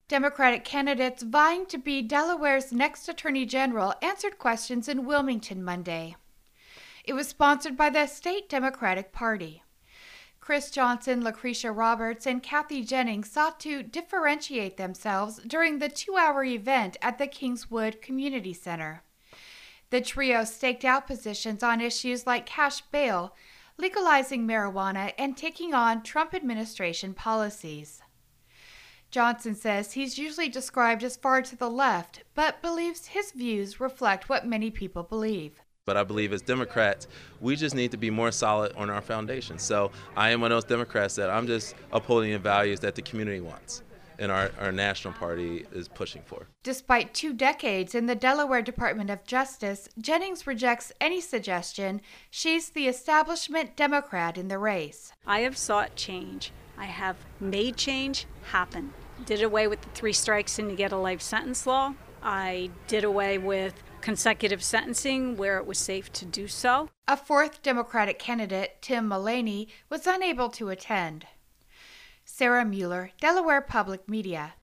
Democratic candidates vying to be Delaware's next Attorney General answered questions in Wilmington Monday. It was sponsored by the state Democratic Party. Chris Johnson, Lucretia Roberts, and Kathy Jennings sought to differentiate themselves during the 2-hour event at the Kingswood Community Center. The trio staked out positions on issues like cash bail, legalizing marijuana, and taking on Trump administration policies. Johnson says he's usually described as far to the left, but believes his views reflect what many people believe. But I believe as Democrats, we just need to be more solid on our foundation. So I am one of those Democrats that I'm just upholding the values that the community wants and our national party is pushing for. Despite 2 decades in the Delaware Department of Justice, Jennings rejects any suggestion she's the establishment Democrat in the race. I have sought change. I have made change happen. Did away with the 3 strikes and you get a life sentence law. I did away with consecutive sentencing where it was safe to do so. A 4th Democratic candidate, Tim Mullaney, was unable to attend. Sarah Mueller, Delaware Public Media.